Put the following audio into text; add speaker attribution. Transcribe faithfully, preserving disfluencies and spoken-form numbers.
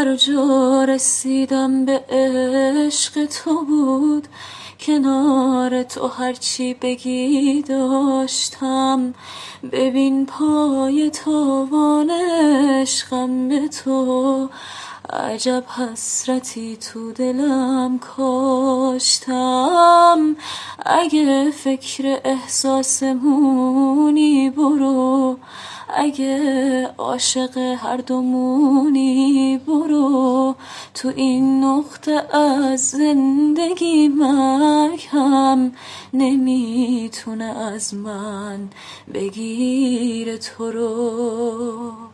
Speaker 1: هر جا رسیدم به عشق تو بود، کنار تو هرچی بگی داشتم. ببین پای تاوان عشقم به تو، عجب حسرتی تو دلم کاشتم. اگه فکر احساسمونی برو، اگه عاشق هر دومونی برو. تو این نقطه از زندگی مرگ هم نمیتونه از من بگیره تو رو.